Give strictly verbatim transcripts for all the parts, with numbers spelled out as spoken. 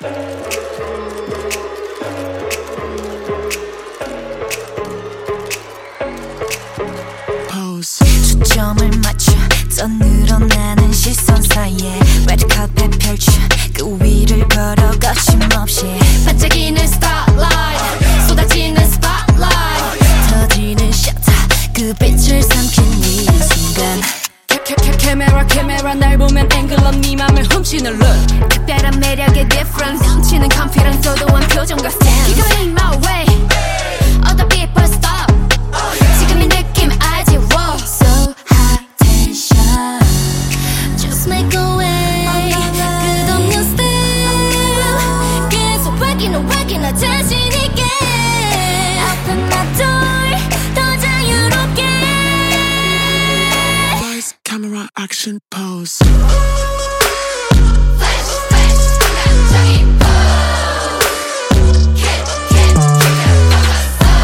초점을 맞춰 더 늘어나는 시선 사이에 레드카펫 펼쳐 그 위를 걸어 거침없이 반짝이는 스타라이트 쏟아지는 스팟라이트 터지는 셔터 그 빛을 삼킨 이 순간 카메라 카메라 날 보면 앵글럼 네 맘을 훔치는 look 특별한 매력의 difference 넘치는 confidence 도도한 표정과 stance Keep going my way Other people stop 지금 이 느낌 알지 wow So high tension Just make a way 끝없는 style 계속 확인해 확인해 자신 있게 Open my door 더 자유롭게 Lights, camera, action, pose Flash, flash, 감정이 pose Can't, can't, can't 멈췄어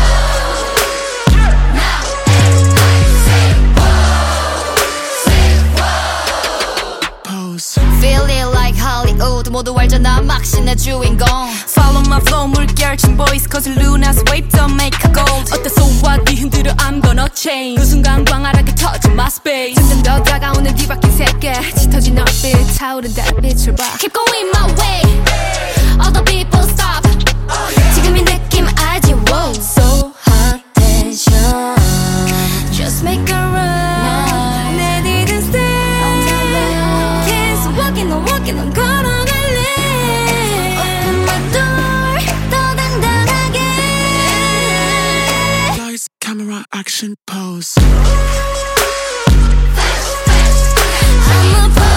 Now I say whoa, say whoa pose Feel it like Hollywood 모두 알잖아 막신의 주인공 Follow my flow 물결친 boys cause Luna's wave don't make a gold 어때 so what 네 흔들어 I'm gonna change 그 순간 광활하게 터진 my space 점점 더 다가오는 뒤바뀐 세계 짙어진 얼빛 차오른 달빛을 봐 Keep going my way Other people stop 지금 이 느낌 알지 wow So hot tension Just make a run 내 뒤는 stay 계속 walking on walking on 걸어갈래 Open my door 더 당당하게 Lights, camera, action, pose I'm a pose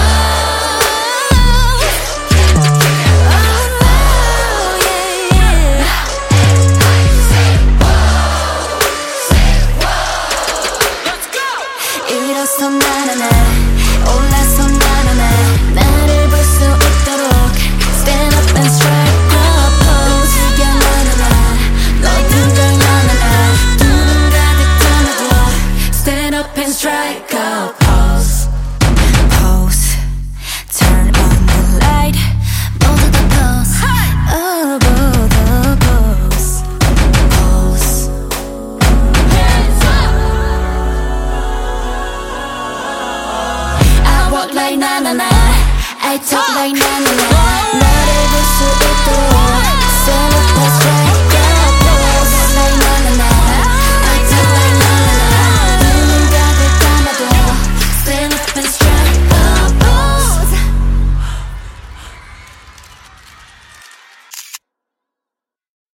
Oh yeah I say whoa say whoa Let's go 일어서 나나나 올라서 나나나 나를 볼 수 있도록 Stand up and strike a pose 이게 나나나 너든 걸 나나나 누르라듯 담아둬 Stand up and strike a pose Pose Turn on the light 모두 다 pose Oh 모두 pose Pose Hands up I walk like na na na I talk like na na na 나를 볼 수 있도록 Stand up and strike